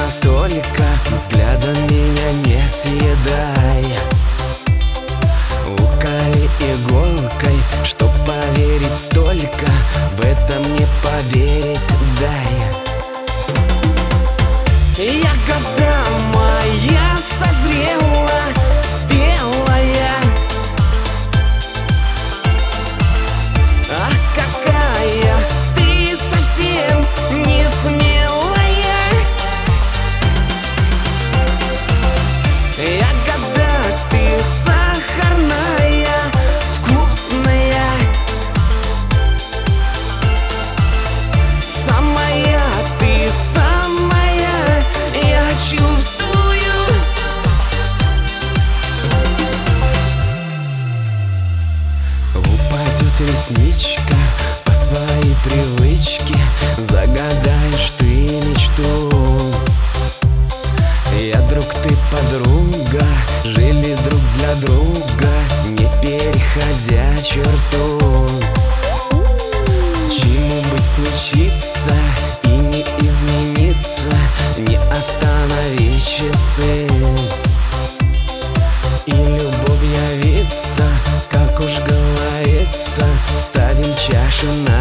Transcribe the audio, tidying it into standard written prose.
настолько, взглядом меня не съедай. Уколи иголкой, чтоб поверить столько, в этом не поверить дай. Ягода моя созрела, спелая. Ах, какая ты совсем не смелая. Ягода ты сахарная, вкусная. Самая ты самая, я чувствую. Упадет ресничка по своей привычке, загадаешь ты мечту. Я друг, ты подруга, жили друг для друга, не переходя черту. Чему бы случиться и не измениться, не останови часы. И любовь явится, как уж говорится, ставим чаши на